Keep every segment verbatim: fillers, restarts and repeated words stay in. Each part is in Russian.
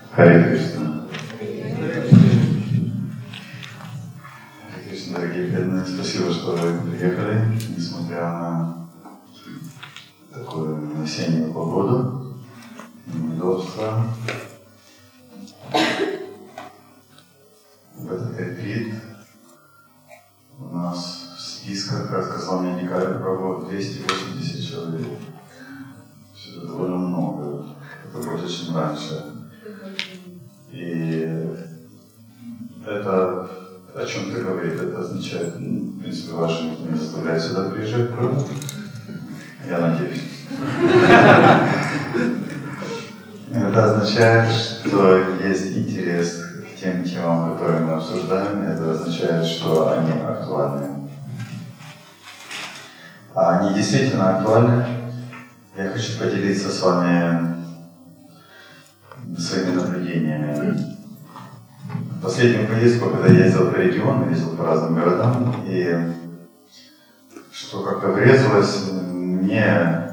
Харе Кришна. Дорогие преданные, спасибо, что вы приехали, несмотря на такую осеннюю погоду, неудобства. В этот ретрит у нас в списках, как сказал мне Николай Прабhu, двести восемьдесят человек. Это довольно много, это больше, чем раньше. И это о чем-то говорит, это означает, в принципе, ваши не заставляют сюда приезжать, правда? Я надеюсь. Это означает, что есть интерес к тем темам, которые мы обсуждаем, это означает, что они актуальны. А они действительно актуальны. Я хочу поделиться с вами своими наблюдениями. Последнюю поездку, когда я ездил по региону, ездил по разным городам, и что как-то врезалось мне,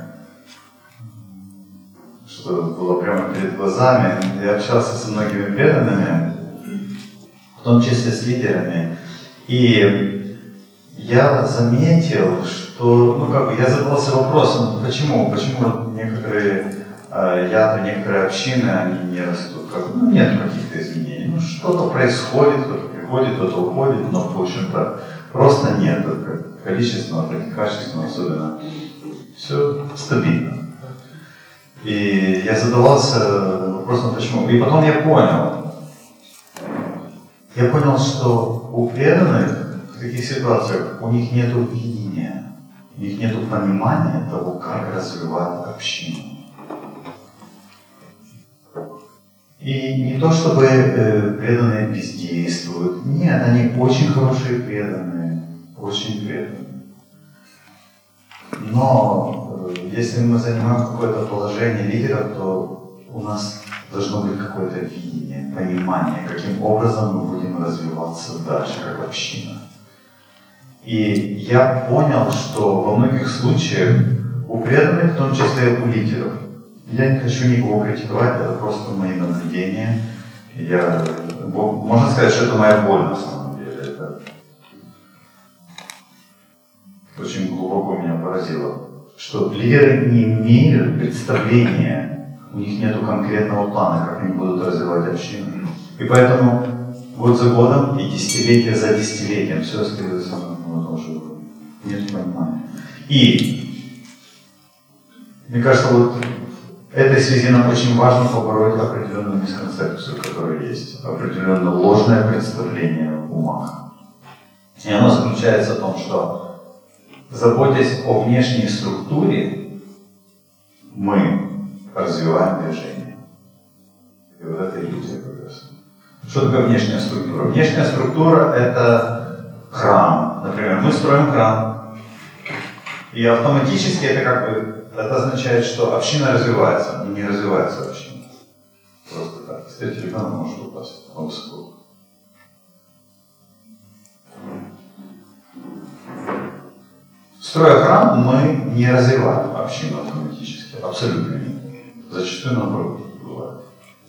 что было прямо перед глазами. Я общался со многими преданными, в том числе с лидерами, и я заметил, что, ну как бы, я задался вопросом, почему, почему некоторые ятры, некоторые общины, они не растут, как, ну нет каких-то изменений. Ну, что-то происходит, кто-то приходит, кто-то уходит, но, в общем-то, просто нет, как количественно, так и качественно особенно. Все стабильно. И я задавался вопросом, почему. И потом я понял. Я понял, что у преданных в таких ситуациях у них нет видения, у них нет понимания того, как развивать общину. И не то, чтобы э, преданные бездействуют. Нет, они очень хорошие преданные, очень преданные. Но э, если мы занимаем какое-то положение лидера, то у нас должно быть какое-то видение, понимание, каким образом мы будем развиваться дальше, как община. И я понял, что во многих случаях у преданных, в том числе у лидеров, я не хочу никого критиковать, это просто мои наблюдения. Я, можно сказать, что это моя боль на самом деле. Это очень глубоко меня поразило. Что лидеры не имеют представления, у них нет конкретного плана, как они будут развивать общину. И поэтому год за годом и десятилетие за десятилетием все остается на том же уровне. Нет понимания. И мне кажется, вот в этой связи нам очень важно побороть определенную мисконцепцию, которая есть, определенно ложное представление в умах. И оно заключается в том, что, заботясь о внешней структуре, мы развиваем движение. И вот это иллюзия прогресса. Что такое внешняя структура? Внешняя структура — это храм. Например, мы строим храм, и автоматически это как бы это означает, что община развивается, но не развивается община. Просто так. Кстати, ребенок может упасть на высоту. Строя храм, мы не развиваем общину автоматически. Абсолютно нет. Зачастую наоборот бывает.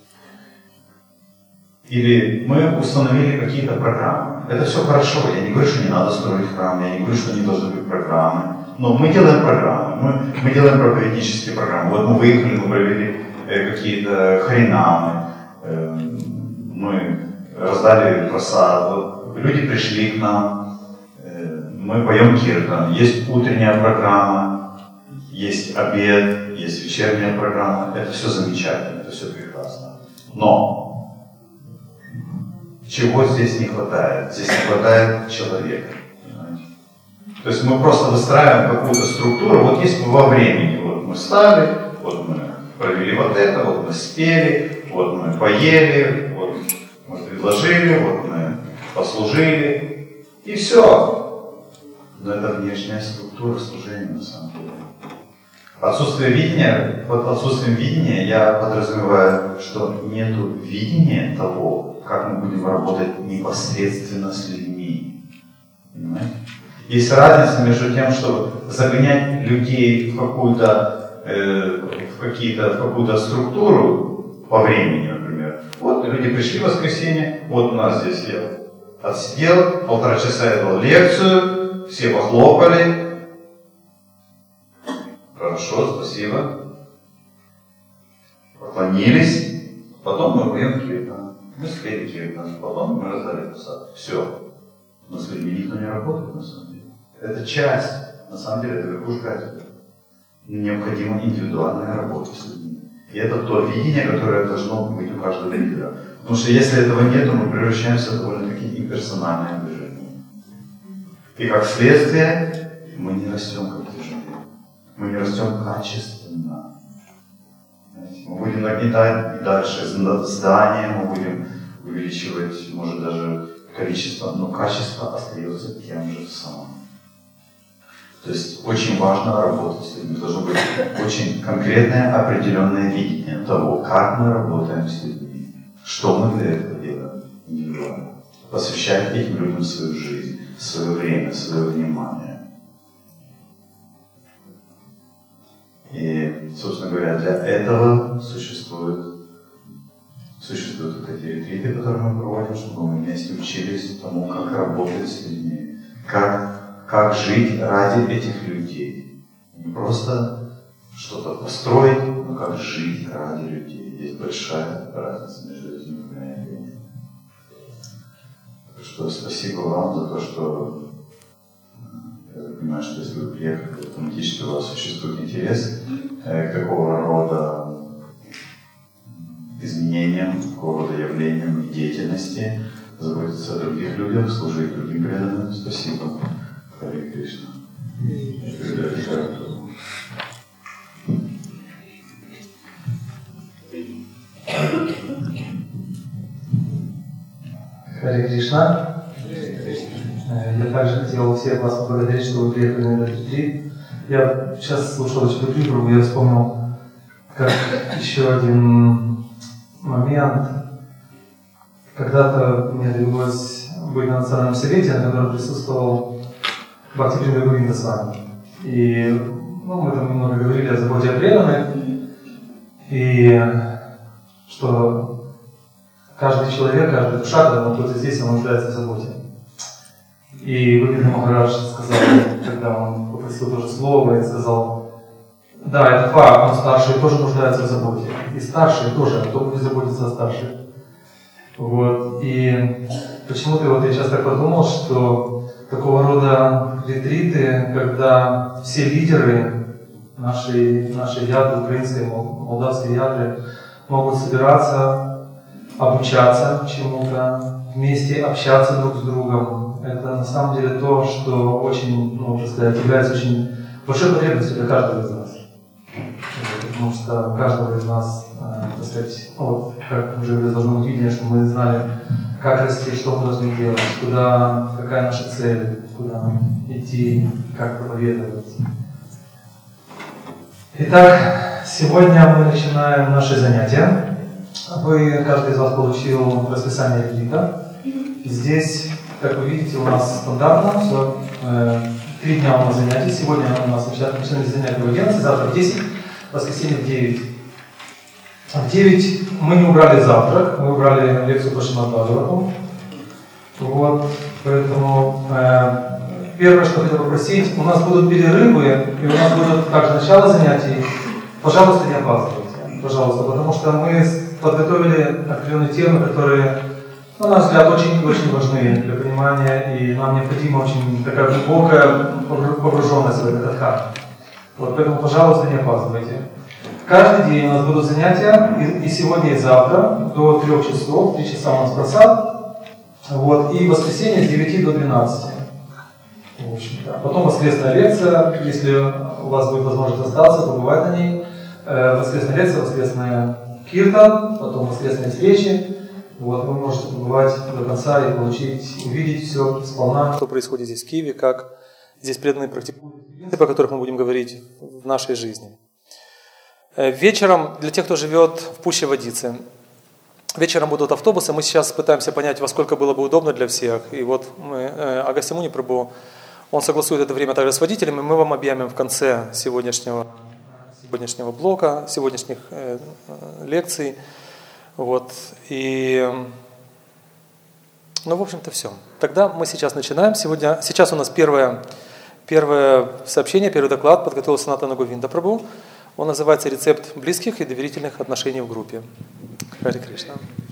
Или мы установили какие-то программы. Это все хорошо. Я не говорю, что не надо строить храм, я не говорю, что не должны быть программы. Но мы делаем программы, мы, мы делаем проповеднические программы. Вот мы выехали, мы провели э, какие-то харинамы, э, мы раздали просад, вот, люди пришли к нам, э, мы поем киртан. Есть утренняя программа, есть обед, есть вечерняя программа. Это все замечательно, это все прекрасно. Но чего здесь не хватает? Здесь не хватает человека. То есть мы просто выстраиваем какую-то структуру, вот есть во времени, вот мы стали, вот мы провели вот это, вот мы спели, вот мы поели, вот мы предложили, вот мы послужили, и все. Но это внешняя структура служения на самом деле. Отсутствие видения, под отсутствием видения я подразумеваю, что нет видения того, как мы будем работать непосредственно с людьми. Понимаете? Есть разница между тем, чтобы загонять людей в какую-то, э, в какие-то, в какую-то структуру по времени, например, например. Вот люди пришли в воскресенье, вот у нас здесь я отсидел, полтора часа я дал лекцию, все похлопали. Хорошо, спасибо. Поклонились, потом мы поем киртан. Мы спели киртан, потом мы раздали посад. Все. Но с людьми никто не работает, на самом деле. Это часть, на самом деле, это верхушка этого. Необходима индивидуальная работа с людьми. И это то видение, которое должно быть у каждого лидера. Потому что если этого нет, то мы превращаемся в довольно-таки имперсональное движение. И как следствие, мы не растем как движение. Мы не растем качественно. Мы будем нагнетать и дальше здания, мы будем увеличивать, может, даже количество, но качество остается тем же самым. То есть очень важно работать с людьми. Должно быть очень конкретное, определенное видение того, как мы работаем с людьми, что мы для этого делаем индивидуально. Посвящать этим людям свою жизнь, свое время, свое внимание. И, собственно говоря, для этого существуют, существуют вот эти ретриты, которые мы проводим, чтобы мы вместе учились тому, как работать с людьми, как Как жить ради этих людей. Не просто что-то построить, но как жить ради людей. Есть большая разница между этими понятиями. Так что спасибо вам за то, что я так понимаю, что если вы приехали, то автоматически у вас существует интерес к какого рода изменениям, какого рода явлениям и деятельности, заботиться о других людях, служить другим преданным. Спасибо. Харе Кришна. Харе Кришна. Я также хотел всех вас поблагодарить, что вы приехали на этот ретрит. Я сейчас слушал эту притву, я вспомнил, как еще один момент. Когда-то мне довелось быть на национальном совете, на котором присутствовал Бхактивинода Говинда с вами. И ну, мы там немного говорили о заботе о преданных, и что каждый человек, каждая душа, когда он находится здесь, он нуждается в заботе. И Говинда Махарадж сказал, когда он попросил тоже слово, и сказал: да, это факт, но старшие тоже нуждаются в заботе. И старшие тоже, кто будет заботиться о старших. Вот. И почему-то вот я сейчас так подумал, что такого рода ретриты, когда все лидеры нашей, нашей ядры, украинской, молдавской ядры, могут собираться, обучаться чему-то, вместе общаться друг с другом. Это на самом деле то, что очень, ну, можно сказать, является очень большой потребностью для каждого из нас. Потому что у каждого из нас, так сказать, ну, вот, как уже должно быть видно, что мы знали, как расти, что мы должны делать, куда, какая наша цель, куда идти, как проповедовать. Итак, сегодня мы начинаем наши занятия. Вы, каждый из вас получил расписание ретрита. Здесь, как вы видите, у нас стандартно все. Три дня у нас занятий. Сегодня у нас начинаются занятия в одиннадцать, завтра в десять, в воскресенье в девять. В девять мы не убрали завтрак, мы убрали лекцию по Шримад Бхагаватам. Вот, поэтому э, первое, что хотел попросить, у нас будут перерывы, и у нас будут также начало занятий. Пожалуйста, не опаздывайте, пожалуйста, потому что мы подготовили определенные темы, которые, на наш взгляд, очень-очень важны для понимания, и нам необходима очень такая глубокая погруженность в этот адхар. Вот, поэтому, пожалуйста, не опаздывайте. Каждый день у нас будут занятия, и, и сегодня, и завтра, до трех часов, три часа у нас просад, вот, и в воскресенье с девяти до двенадцати. В общем-то. Потом воскресная лекция, если у вас будет возможность остаться, побывать на ней. Э, воскресная лекция, воскресная киртан, потом воскресные встречи. Вот, вы можете побывать до конца и получить, увидеть все сполна, что происходит здесь в Киеве, как здесь преданные практикуют принципы, о которых мы будем говорить в нашей жизни. Вечером, для тех, кто живет в Пуще Водицы, вечером будут автобусы. Мы сейчас пытаемся понять, во сколько было бы удобно для всех. И вот мы, Агастья Муни Прабху, он согласует это время также с водителями. Мы вам объявим в конце сегодняшнего, сегодняшнего блока, сегодняшних э, лекций. Вот. И, ну, в общем-то, все. Тогда мы сейчас начинаем. Сегодня, сейчас у нас первое, первое сообщение, первый доклад подготовил Санатана Говинда Прабху. Он называется «Рецепт близких и доверительных отношений в группе». Харе Кришна.